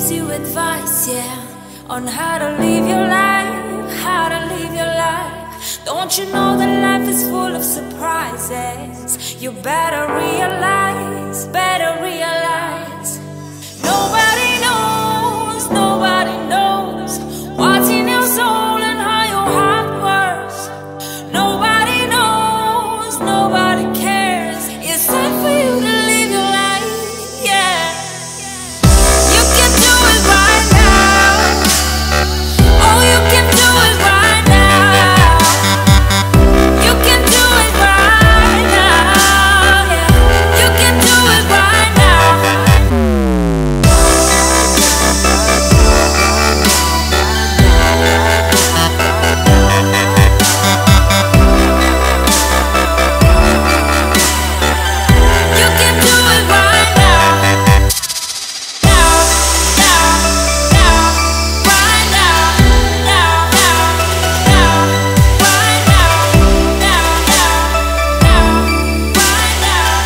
gives you advice, yeah, on how to live your life, how to live your life. Don't you know that life is full of surprises? You better realize, better realize. Nobody knows what's in your soul and how your heart works. Nobody knows, nobody cares. It's time for you to live your life, yeah. You can do it right now. Oh, you can do it right now. You can do it right now, yeah. You can do it right now. You can do it right now. Now, right now, right now.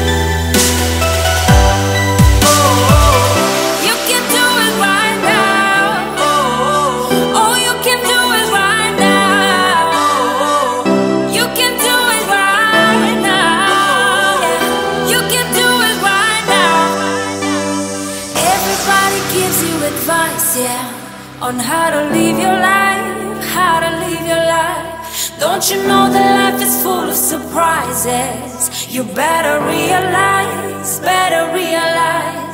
You can do it right now. Oh, you can do it right now. You can do it right now. Yeah. You can do it right now. Everybody gives you advice, yeah, on how to live your life, how to live your life. Don't you know that life is full of surprises? You better realize, better realize.